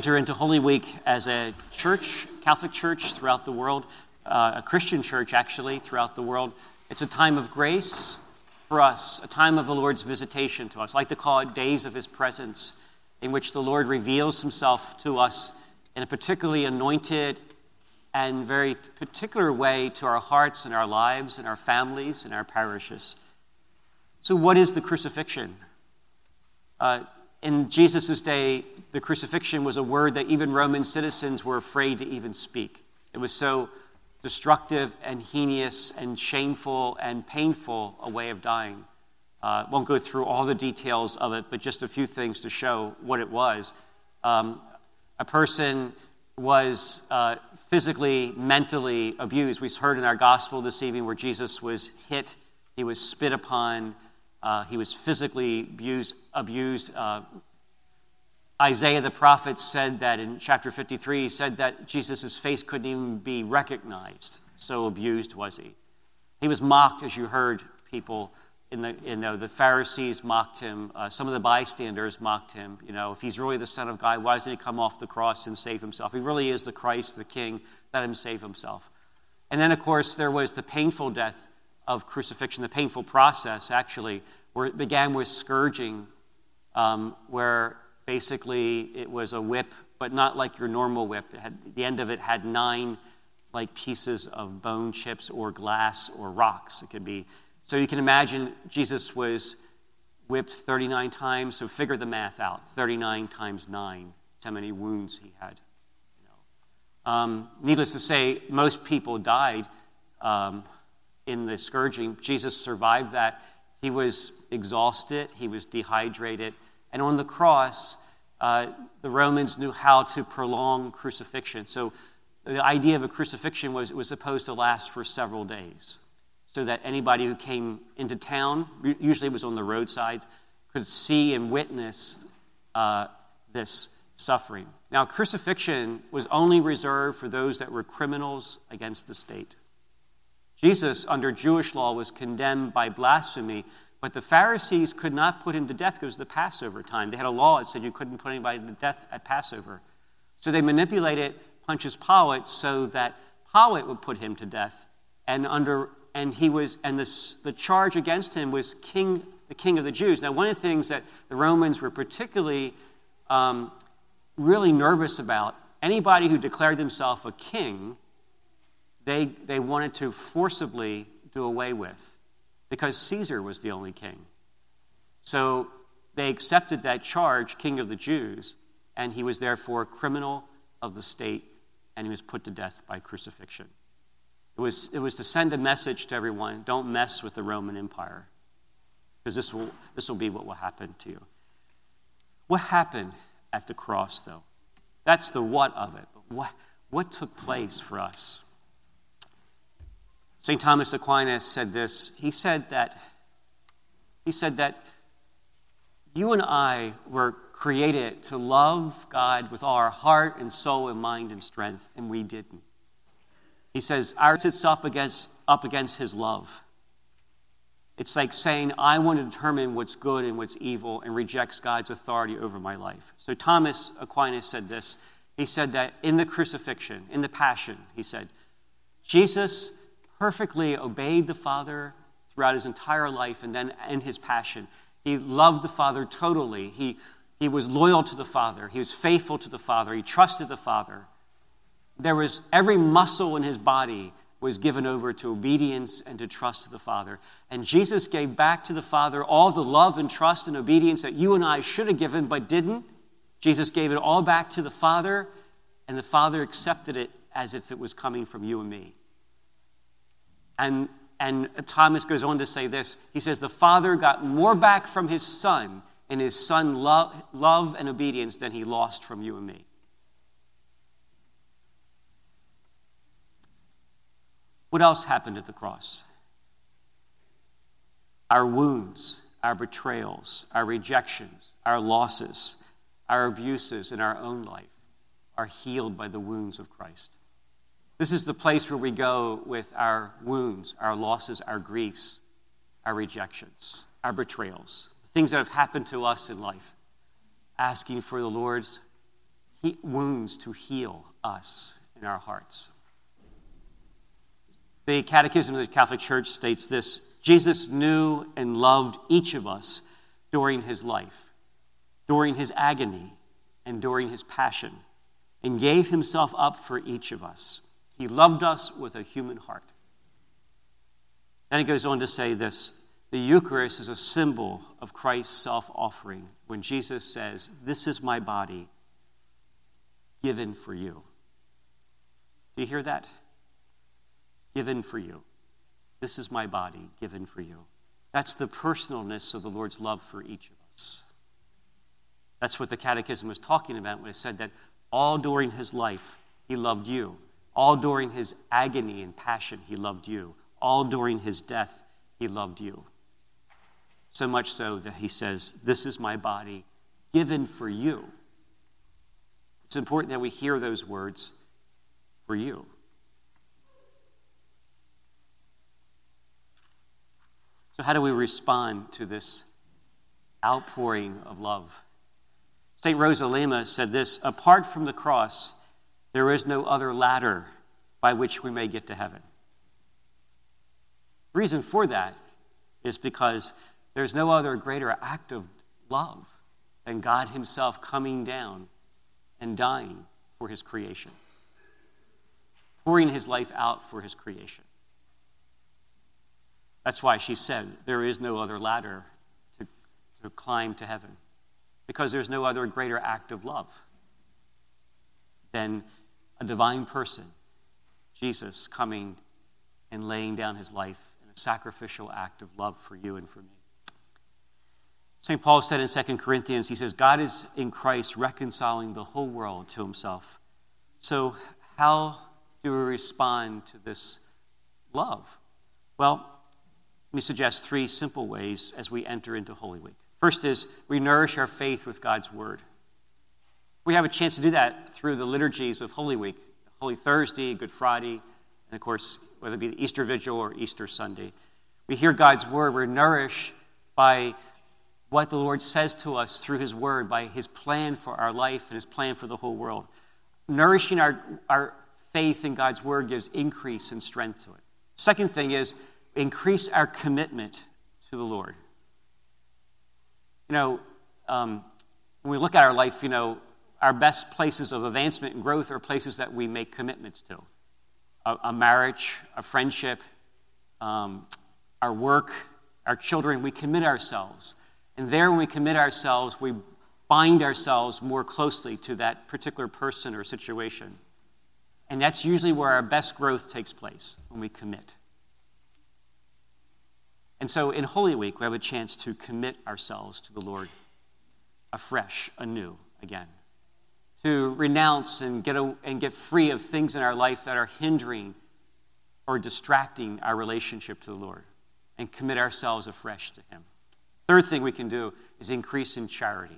enter into Holy Week as a church, Catholic church throughout the world, a Christian church actually throughout the world. It's a time of grace for us, a time of the Lord's visitation to us. I like to call it days of his presence, in which the Lord reveals himself to us in a particularly anointed and very particular way to our hearts and our lives and our families and our parishes. So what is the crucifixion? In Jesus' day, the crucifixion was a word that even Roman citizens were afraid to even speak. It was so destructive and heinous and shameful and painful a way of dying. Won't go through all the details of it, but just a few things to show what it was. A person was physically, mentally abused. We heard in our gospel this evening where Jesus was hit, he was spit upon, he was physically abused. Isaiah the prophet said that in chapter 53, he said that Jesus' face couldn't even be recognized, so abused was he. He was mocked, as you heard people the Pharisees mocked him. Some of the bystanders mocked him. If he's really the Son of God, why doesn't he come off the cross and save himself? He really is the Christ, the King. Let him save himself. And then, of course, there was the painful death of crucifixion, the painful process, actually, where it began with scourging, where basically it was a whip, but not like your normal whip. The end of it had 9 pieces of bone chips or glass or rocks. It could be. So you can imagine Jesus was whipped 39 times, so figure the math out. 39 times 9. That's how many wounds he had. Needless to say, most people died in the scourging. Jesus survived that. He was exhausted. He was dehydrated. And on the cross, the Romans knew how to prolong crucifixion. So the idea of a crucifixion was supposed to last for several days, so that anybody who came into town, usually it was on the roadsides, could see and witness this suffering. Now, crucifixion was only reserved for those that were criminals against the state. Jesus, under Jewish law, was condemned by blasphemy, but the Pharisees could not put him to death because of the Passover time. They had a law that said you couldn't put anybody to death at Passover. So they manipulated Pontius Pilate so that Pilate would put him to death, the charge against him was the king of the Jews. Now, one of the things that the Romans were particularly really nervous about, anybody who declared themselves a king, they wanted to forcibly do away with, because Caesar was the only king. So they accepted that charge, king of the Jews, and he was therefore a criminal of the state, and he was put to death by crucifixion. It was to send a message to everyone: don't mess with the Roman Empire, because this will be what will happen to you. What happened at the cross, though? That's the what of it. But what took place for us? St. Thomas Aquinas said this. He said that you and I were created to love God with all our heart and soul and mind and strength, and we didn't. He says, ours sits up against his love. It's like saying, I want to determine what's good and what's evil, and rejects God's authority over my life. So Thomas Aquinas said this. He said that in the crucifixion, in the passion, he said, Jesus perfectly obeyed the Father throughout his entire life, and then in his passion, he loved the Father totally. He was loyal to the Father. He was faithful to the Father. He trusted the Father. There was every muscle in his body was given over to obedience and to trust to the Father. And Jesus gave back to the Father all the love and trust and obedience that you and I should have given but didn't. Jesus gave it all back to the Father, and the Father accepted it as if it was coming from you and me. And Thomas goes on to say this. He says, the Father got more back from his Son in his Son love and obedience than he lost from you and me. What else happened at the cross? Our wounds, our betrayals, our rejections, our losses, our abuses in our own life are healed by the wounds of Christ. This is the place where we go with our wounds, our losses, our griefs, our rejections, our betrayals, things that have happened to us in life, asking for the Lord's wounds to heal us in our hearts. The Catechism of the Catholic Church states this: Jesus knew and loved each of us during his life, during his agony, and during his passion, and gave himself up for each of us. He loved us with a human heart. Then it goes on to say this: the Eucharist is a symbol of Christ's self-offering when Jesus says, "This is my body given for you." Do you hear that? Given for you. This is my body given for you. That's the personalness of the Lord's love for each of us. That's what the Catechism was talking about when it said that all during his life, he loved you. All during his agony and passion, he loved you. All during his death, he loved you. So much so that he says, "This is my body given for you." It's important that we hear those words, for you. So how do we respond to this outpouring of love? St. Rosa Lima said this: apart from the cross, there is no other ladder by which we may get to heaven. The reason for that is because there's no other greater act of love than God himself coming down and dying for his creation, pouring his life out for his creation. That's why she said there is no other ladder to climb to heaven, because there's no other greater act of love than a divine person, Jesus, coming and laying down his life in a sacrificial act of love for you and for me. St. Paul said in 2 Corinthians, he says, God is in Christ reconciling the whole world to himself. So how do we respond to this love? Well, let me suggest 3 simple ways as we enter into Holy Week. First is we nourish our faith with God's word. We have a chance to do that through the liturgies of Holy Week, Holy Thursday, Good Friday, and of course, whether it be the Easter Vigil or Easter Sunday. We hear God's word. We're nourished by what the Lord says to us through his word, by his plan for our life and his plan for the whole world. Nourishing our faith in God's word gives increase and strength to it. Second thing is increase our commitment to the Lord. When we look at our life, our best places of advancement and growth are places that we make commitments to. A marriage, a friendship, our work, our children, we commit ourselves. And there, when we commit ourselves, we bind ourselves more closely to that particular person or situation. And that's usually where our best growth takes place, when we commit. And so in Holy Week, we have a chance to commit ourselves to the Lord afresh, anew, again. To renounce and get free of things in our life that are hindering or distracting our relationship to the Lord, and commit ourselves afresh to him. Third thing we can do is increase in charity.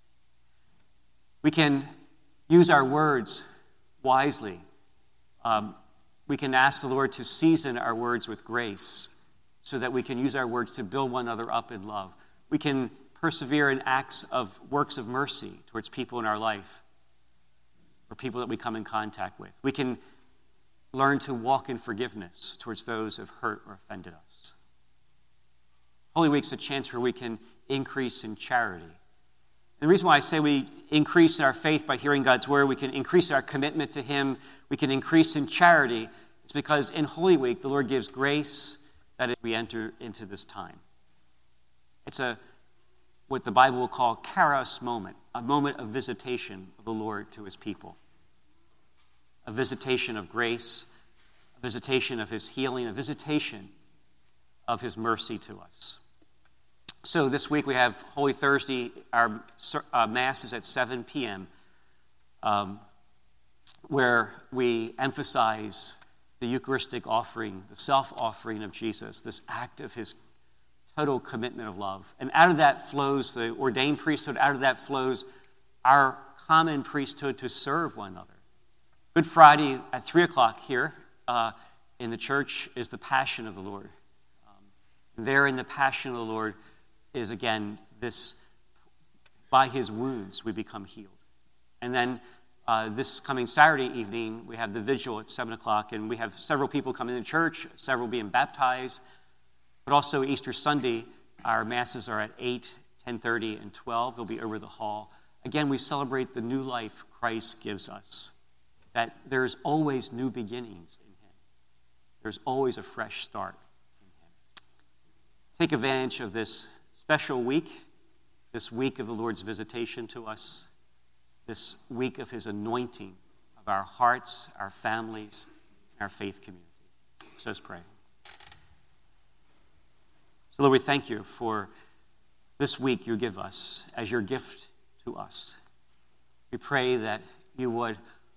We can use our words wisely. We can ask the Lord to season our words with grace so that we can use our words to build one another up in love. We can persevere in works of mercy towards people in our life or people that we come in contact with. We can learn to walk in forgiveness towards those who have hurt or offended us. Holy Week's a chance where we can increase in charity. And the reason why I say we increase in our faith by hearing God's word, we can increase our commitment to him, we can increase in charity, it's because in Holy Week, the Lord gives grace that we enter into this time. It's what the Bible will call kairos moment, a moment of visitation of the Lord to his people. A visitation of grace, a visitation of his healing, a visitation of his mercy to us. So this week we have Holy Thursday. Our Mass is at 7 p.m., where we emphasize the Eucharistic offering, the self-offering of Jesus, this act of his total commitment of love. And out of that flows the ordained priesthood. Out of that flows our common priesthood to serve one another. Good Friday at 3 o'clock here in the church is the Passion of the Lord. There in the Passion of the Lord is, again, this, by his wounds we become healed. And then This coming Saturday evening, we have the vigil at 7 o'clock, and we have several people coming to church, several being baptized. But also Easter Sunday, our masses are at 8, 10:30, and 12. They'll be over the hall. Again, we celebrate the new life Christ gives us, that there's always new beginnings in him. There's always a fresh start in him. Take advantage of this special week, this week of the Lord's visitation to us, this week of his anointing of our hearts, our families, and our faith community. So let's pray. So Lord, we thank you for this week you give us as your gift to us. We pray that you would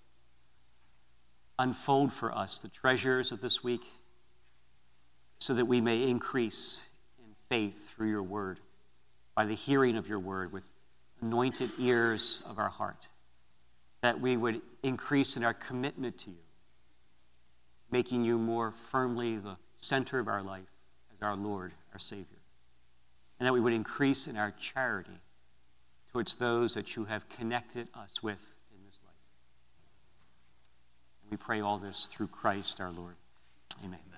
unfold for us the treasures of this week so that we may increase in faith through your word, by the hearing of your word with anointed ears of our heart, that we would increase in our commitment to you, making you more firmly the center of our life as our Lord, our Savior, and that we would increase in our charity towards those that you have connected us with in this life. And we pray all this through Christ our Lord. Amen.